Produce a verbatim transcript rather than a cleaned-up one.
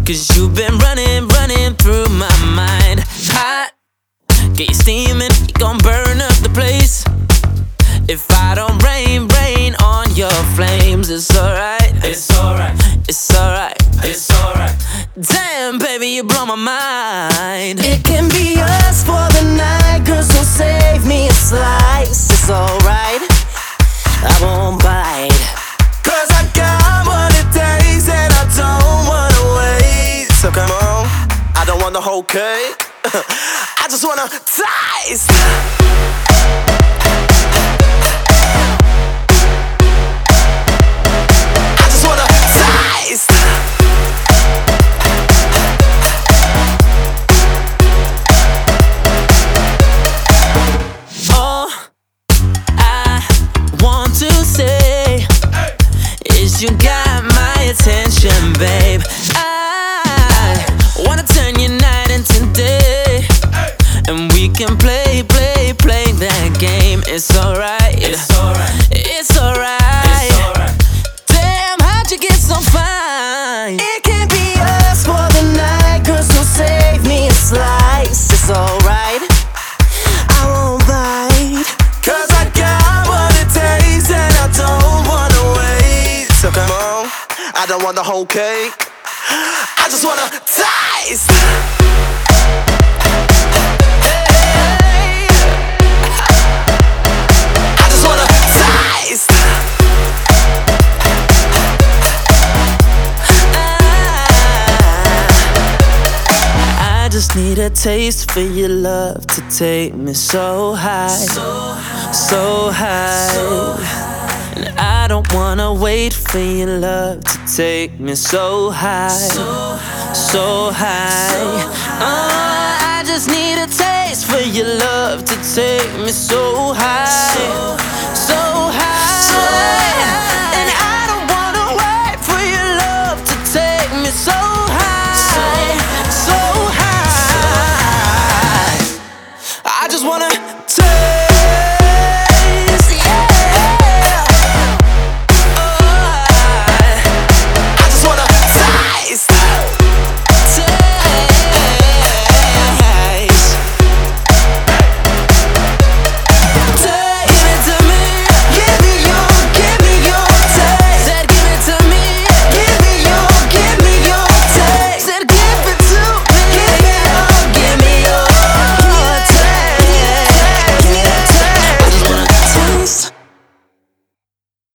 Cause you've been running, running through my mind. Hot, get you steaming, you gon' burn up the place. If I don't rain, rain on your flames, it's alright. It's alright. It's alright. It's alright. Damn, baby, you blow my mind. It can be us for the night, girl, so save me a slice. It's alright, I won't bite. Cause I got what it takes and I don't wanna wait. So come on, I don't want the whole cake. I just wanna taste. I just wanna taste. All I want to say is you got my attention, babe. I wanna turn your night into day, and we can play, play, play that game. It's alright. It's alright. It's alright. It's alright. Damn, how'd you get so fine? It can be us for the night, girl, so save me a slice. It's alright, I won't bite. Cause I got what it takes and I don't wanna wait. So come on, I don't want the whole cake. I just wanna taste. I just wanna taste. I just need a taste for your love to take me so high, so high. And I don't wanna wait for your love to take me so high, so high. Oh, I just need a taste for your love to take me so high,